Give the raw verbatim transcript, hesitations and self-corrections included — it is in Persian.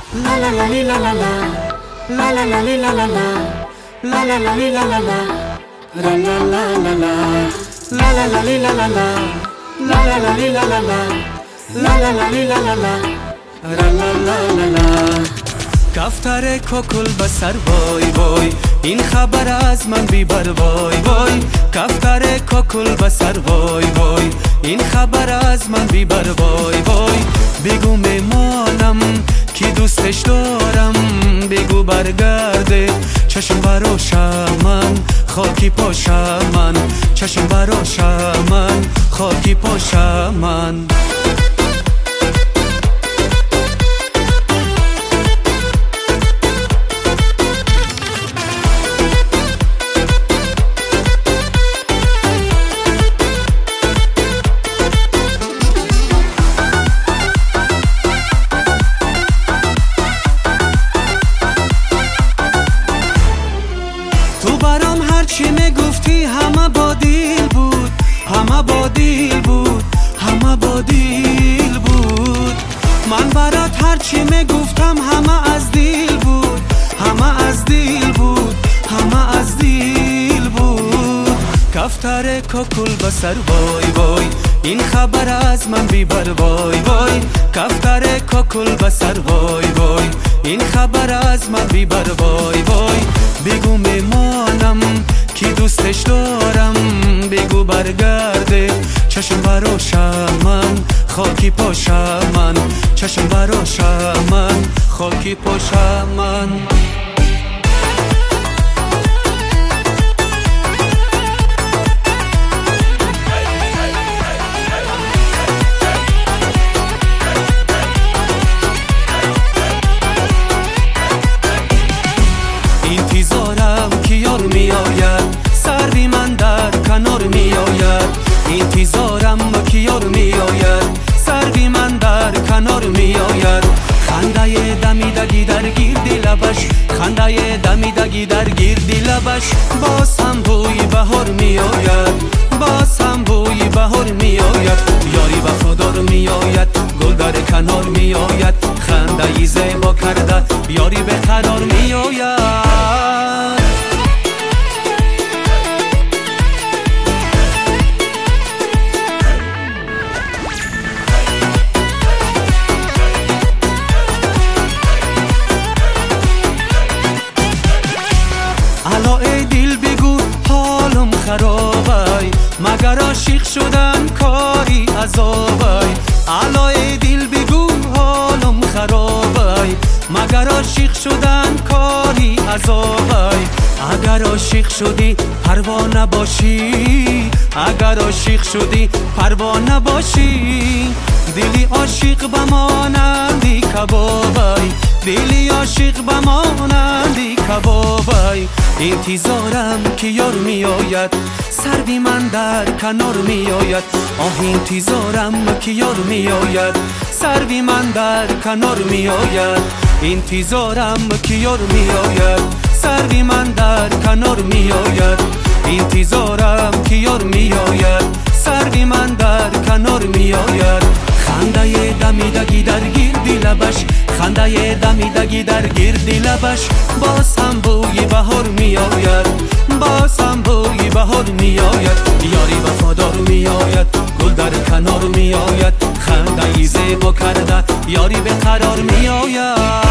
La la la li la la la, la la la li la la la, la la la li la la la, la la la la la, la la la li la la la, la la la li la la la, la la la li la la la, la la la la la. کفتر کوکل بسر وای وای این خبر از من بیبر وای وای کفتر کوکل بسر وای وای این خبر از من بیبر وای وای بگو میمانم کی دوستش دارم بگو برگرده چشم براشم من خاکی پاشم من چشم براشم من خاکی پاشم من چی میگفتی همه با دیل بود همه با دیل بود همه با دیل بود من برات هر چی میگفتم همه از دیل بود همه از دیل بود همه از دیل بود کفتر کوکل بسر وای وای این خبر از من بیبر وای وای کفتر کوکل بسر وای وای این خبر از من بیبر وای وای بگو میمانم کی دوستش دارم بگو برگرده چشم براشم من خاکی پاشم من چشم براشم من خاکی پاشم من انتظارم که یار می آید سروی من در کنار می آید انتظارم که یار می آید سروی من در کنار می آید خنده دمیدگی در گیردی لبش خنده دمیدگی در گیردی لبش باز هم بوی بهار می آید باز هم بوی بهار می آید یاری وفادار می آید گل در کنار می آید خنده زیبا کرده یاری به قرار می آید الا ای دل بگو حالم خرابای مگر عاشق شدن کاری عذابای الا ای دل بگو حالم خرابای مگر عاشق شدن کاری عذابای اگر عاشق شدی پروا نباشی اگر عاشق شدی پروا نباشی دلی عاشق بمانندی کبابای دلی عاشق بمانندی کبابای انتظارم که یار می آید سروی من در کنار می آید آه انتظارم که یار می آید سروی من در کنار می آید انتظارم که یار می آید سروی من در کنار می آید انتظارم که یار می آید سروی من در کنار می آید خنده دمیدگی در گیردی لبش خنده دمیدگی در گیردی لبش باز هم بوی بهار می آید باز هم بوی بهار می آید یاری وفادار می آید گل در کنار می آید خنده زیبا کرده یاری به قرار می آید